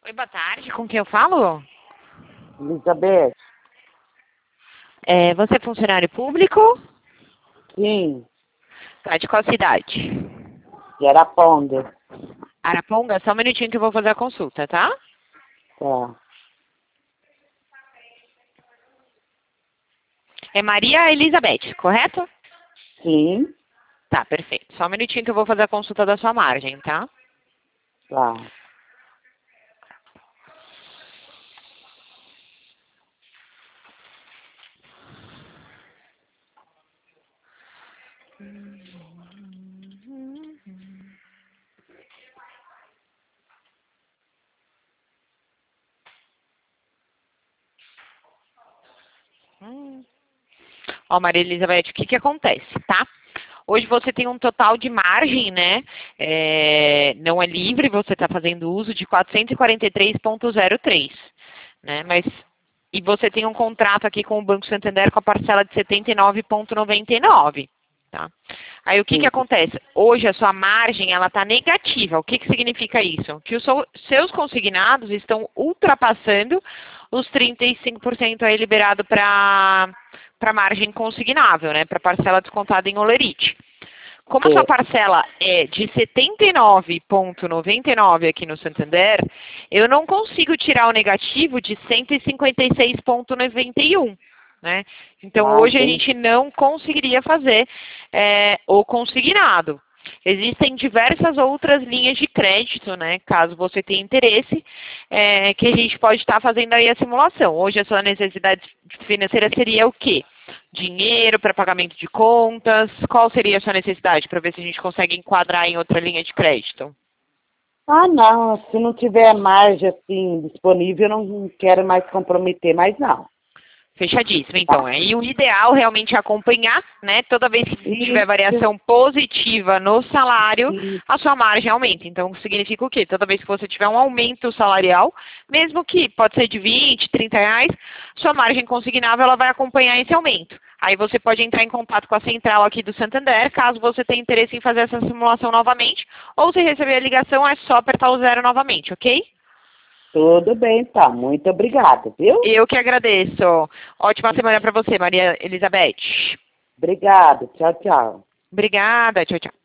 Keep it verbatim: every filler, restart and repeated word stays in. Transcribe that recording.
Oi, boa tarde. Com quem eu falo? Elizabeth? É, você é funcionário público? Sim, Tá, de qual cidade? de Araponga. Araponga? Só um minutinho que eu vou fazer a consulta, tá? Tá. É Maria Elizabeth, correto? Sim, Tá, perfeito. Só um minutinho que eu vou fazer a consulta da sua margem, tá? tá. Hum. Ó, Maria Elizabeth, o que que acontece, tá? Hoje você tem um total de margem, né? É, não é livre, você está fazendo uso de quatrocentos e quarenta e três vírgula zero três, né? Mas e você tem um contrato aqui com o Banco Santander com a parcela de setenta e nove vírgula noventa e nove, tá? Aí o que que Sim. acontece? Hoje a sua margem ela está negativa. O que que significa isso? Que os seu- seus consignados estão ultrapassando os trinta e cinco por cento aí liberado para para margem consignável, né? Para parcela descontada em holerite. Como a sua É. parcela é de setenta e nove vírgula noventa e nove aqui no Santander, eu não consigo tirar o negativo de cento e cinquenta e seis vírgula noventa e um. Né? Então, Ah, hoje a entendi. gente não conseguiria fazer é, o consignado. Existem diversas outras linhas de crédito, né, caso você tenha interesse, é, que a gente pode estar fazendo aí a simulação. Hoje a sua necessidade financeira seria o quê? Dinheiro para pagamento de contas? Qual seria a sua necessidade para ver se a gente consegue enquadrar em outra linha de crédito? Ah, não. Se não tiver margem assim disponível, eu não quero mais comprometer, mais não. Fechadíssimo, Tá? então. Aí o ideal realmente é acompanhar, né? Toda vez que tiver Isso, variação positiva no salário, isso. a sua margem aumenta. Então, significa o quê? Toda vez que você tiver um aumento salarial, mesmo que pode ser de vinte, trinta reais, sua margem consignável ela vai acompanhar esse aumento. Aí você pode entrar em contato com a central aqui do Santander, caso você tenha interesse em fazer essa simulação novamente, ou se receber a ligação, é só apertar o zero novamente, ok? Tudo bem, tá. Muito obrigada, viu? Eu que agradeço. Ótima semana para você, Maria Elizabeth. Obrigada. Tchau, tchau. Obrigada. Tchau, tchau.